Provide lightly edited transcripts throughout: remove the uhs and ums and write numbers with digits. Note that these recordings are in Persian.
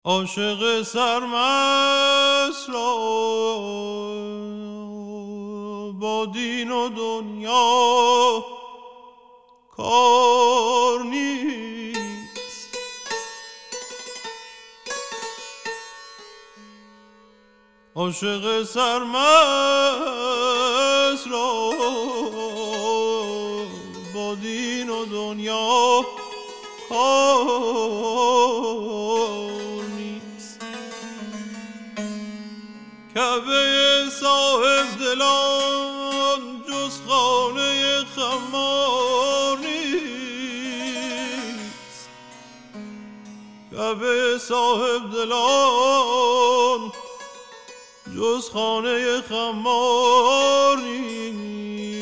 عاشق سرمست را با دین و دنیا کار نیست. عاشق سرمست را با دین و دنیا کار نیست. کعبه صاحب دلان جز خانه خمار نیست. کعبه صاحب دلان جز خانه خمار نیست.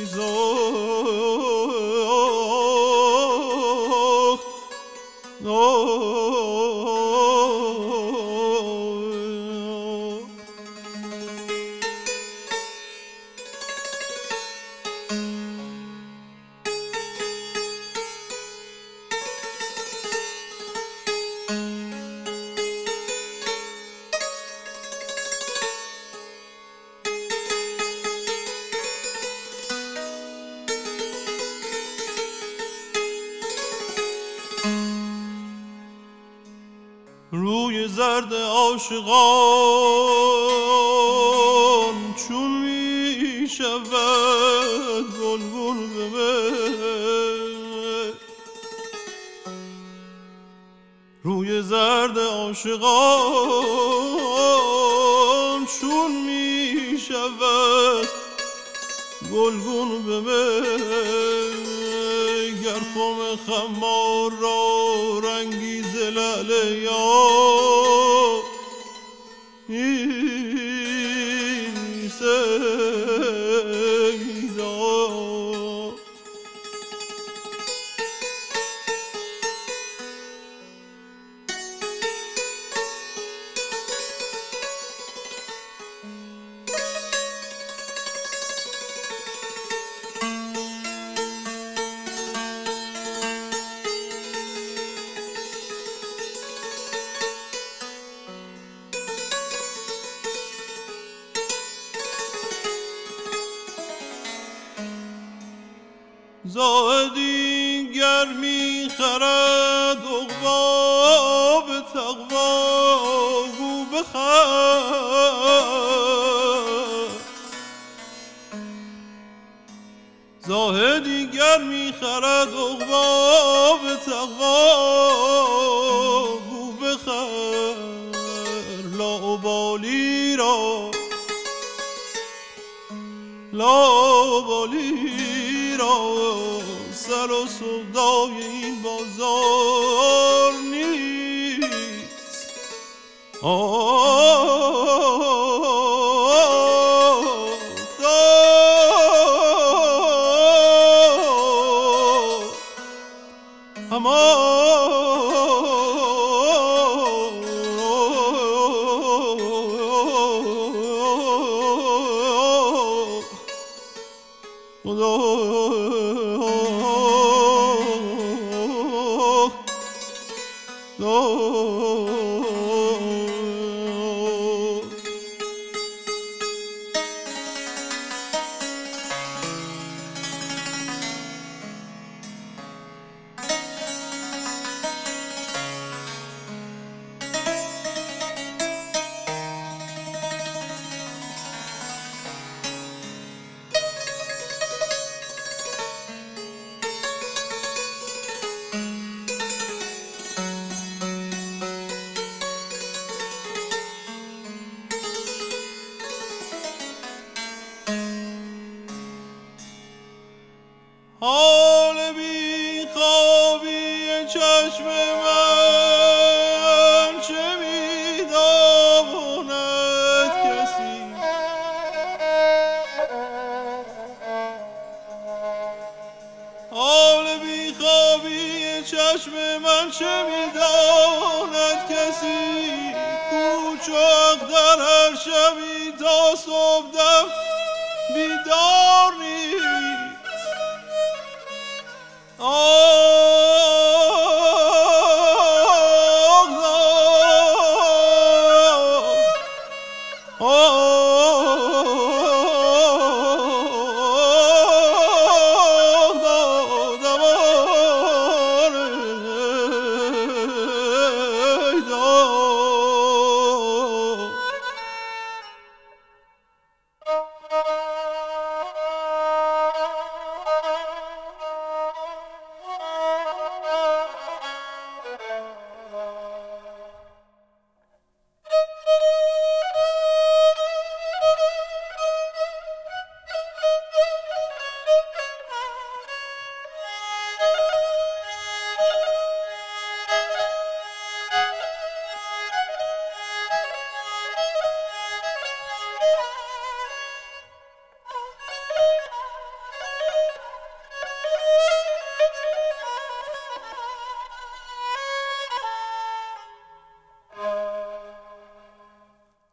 روی زرد عاشقان چون می شود گلگون به من. روی زرد عاشقان چون می شود گلگون به من. گر خم خمار را رنگی ز لعل یار نیست ای داد. زاهدی گر می خرد عقبی به تقوا گو بخر. زاهدی گر می خرد عقبی به تقوا گو بخر. لاابالی را سر و سودای این بازار نیست. حال بی خوابی چشم من چه می داند کسی. حال بی خوابی چشم من چه می داند کسی. کوچک در هر شبی تا صبح دم بیدار نیست.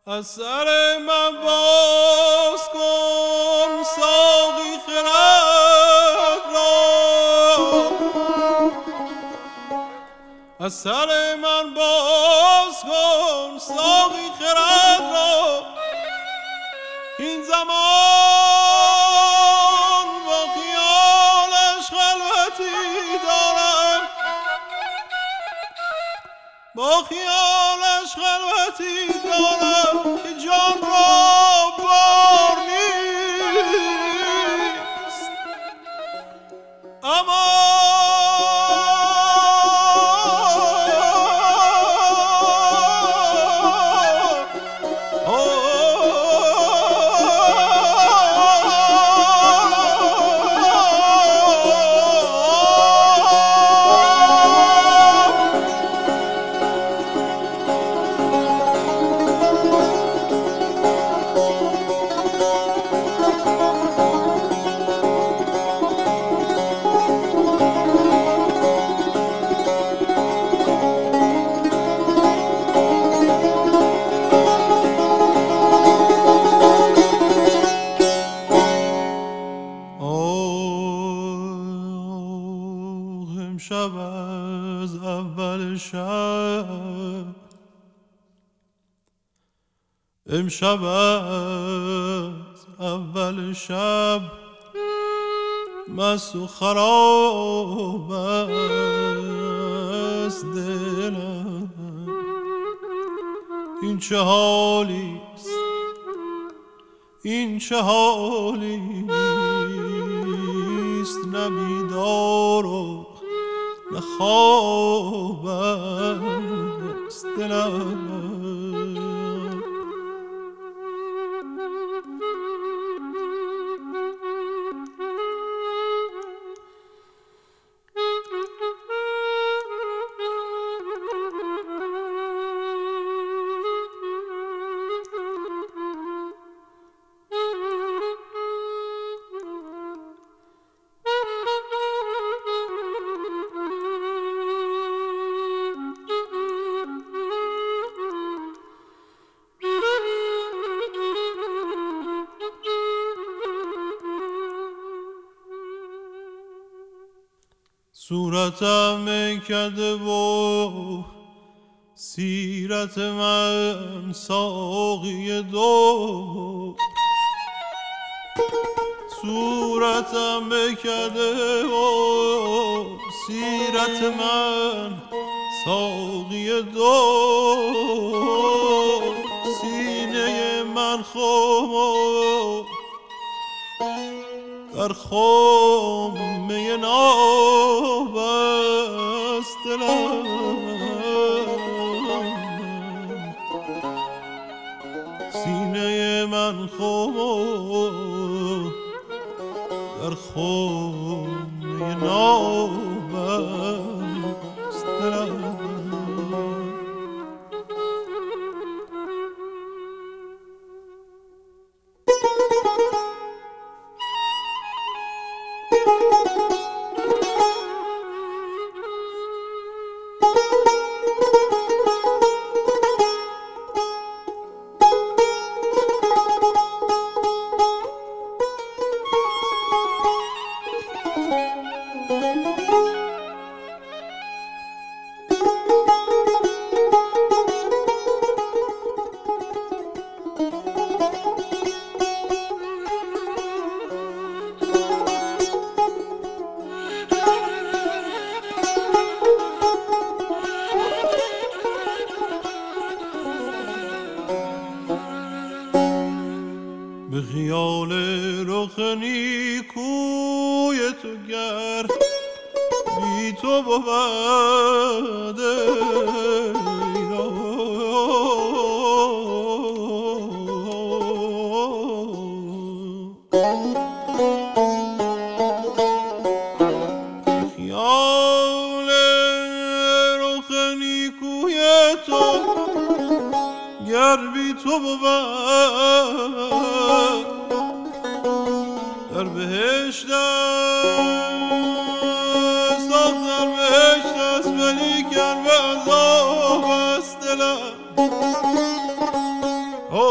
از سر من باز کن ساقی خرد را، از سر من باز کن ساقی خرد را. این زمان با خیالش خلوتی دارم، با خیالش خلوتی دارم که جان را بار نیست. اما امشب از اول شب، امشب از اول شب مست و خراب است دلم. این چه حالیست، این چه حالیست، نه بیدار و نه خواب است دلم. صورتم میکده و سیرت من ساقی دو، صورتم میکده و سیرت من ساقی دو. سینه من خم در خم می ناب است دلم. سینه من خم در خم می ناب است دلم. به خیال رخ نیکوی تو گر بی تو بود خیال رخ نیکوی تو گر بی تو بود در بهشت است، در بهشت است ولیکن به عذاب است دلم.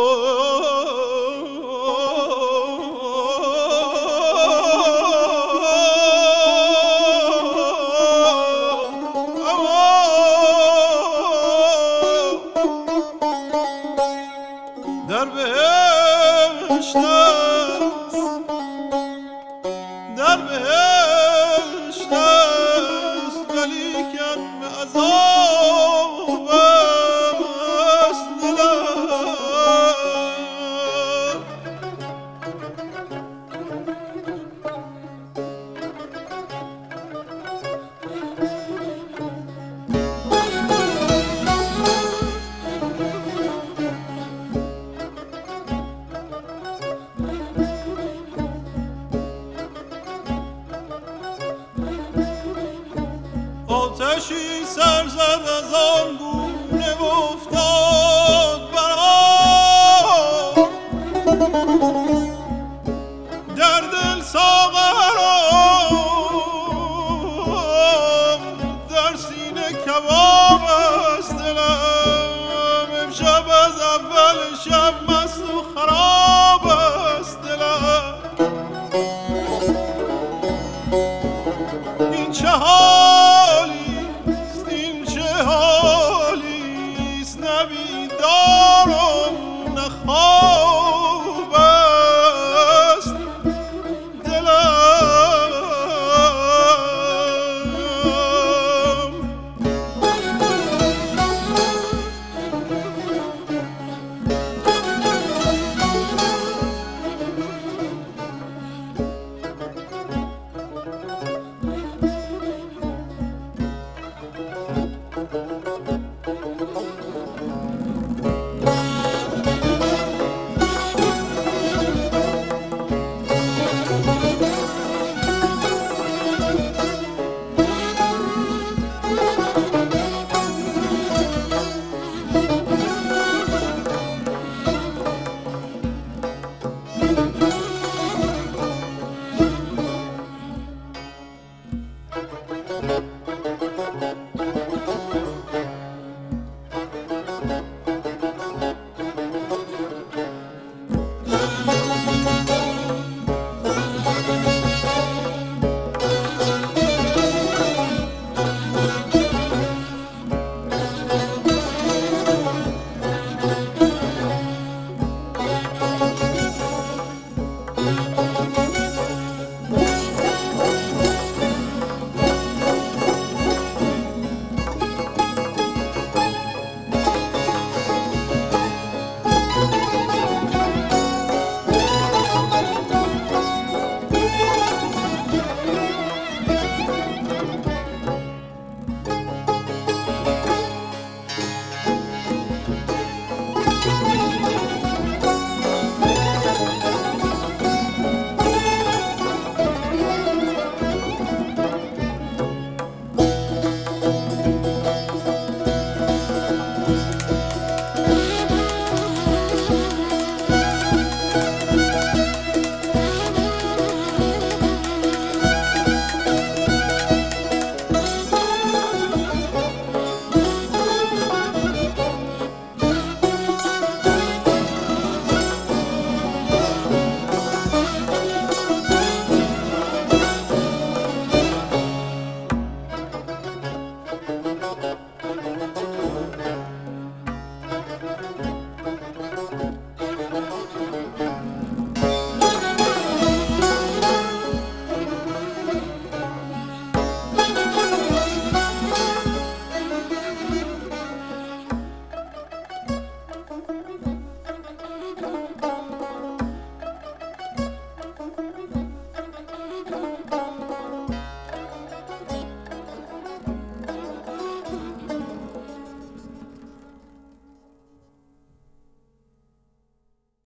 بیدارم نه خوابم